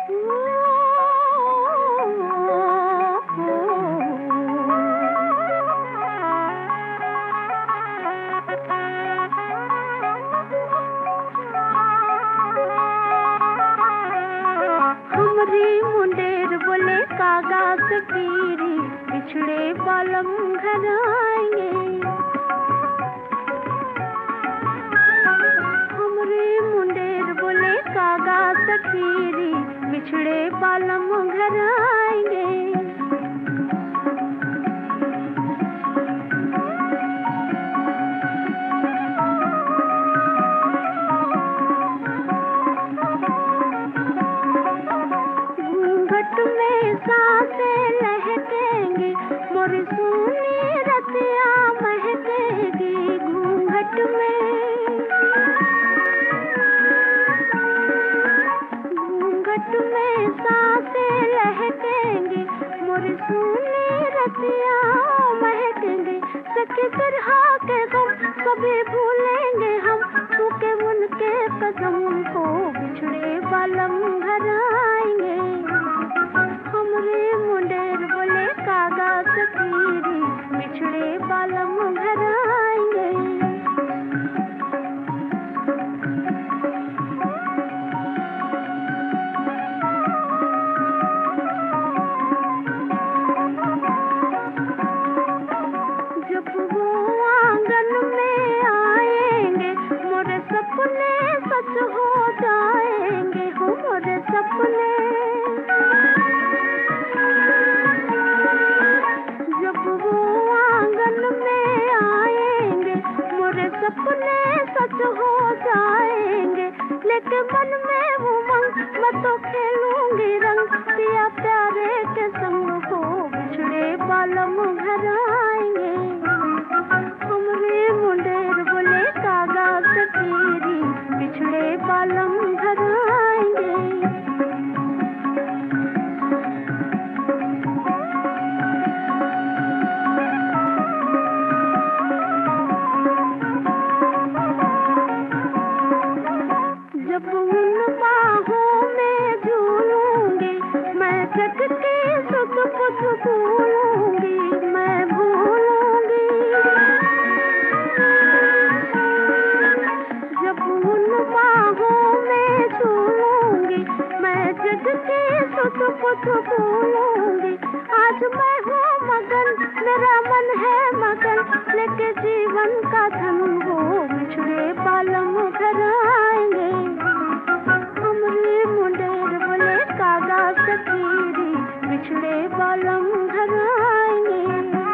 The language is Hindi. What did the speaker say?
मुंडेर बोले कागा सकीरी बिछड़े बालम घर आएंगे। हमरे मुंडेर बोले कागा सकीरी बिछड़े बालम घर आएंगे। में सांसें लहकेंगी मोरी सुनी रतिया महकेगी। घूंघट में सांसें लहकेंगी मोरी सुनी रतिया महकेंगी। सखी तरह के गम कभी भूलेंगे हम, छूके उनके कदम को बिछड़े बालम घर आएंगे। हमरे मुंडेर बोले कागा सकीरी बिछड़े बालम घर आएंगे। जब वो आंगन में आएंगे मोरे सपने सच हो जाएंगे। हो मोरे सपने सपने सच हो जाएंगे। लेके मन में उमंग मैं तो खेलूंगी रंग, पिया प्यारे के संग हो बिछड़े बालम घर आएंगे। हमरे मुंडेर बोले कागा सकीरी बिछड़े बालम घर आएंगे। जब उन बाहों में झूलूंगी मैं जग के सुख कुछ भूलूंगी मैं भूलूंगी। जब उन बाहों में झूलूंगी मैं जग के सुख कुछ भूलूंगी। आज मैं हूँ मगन मेरा मन है मगन, लेके जीवन का धन हो बिछड़े बालम घर आएंगे। हमरे मुंडेर बोले कागा सकीरी बिछड़े बालम घर आएंगे।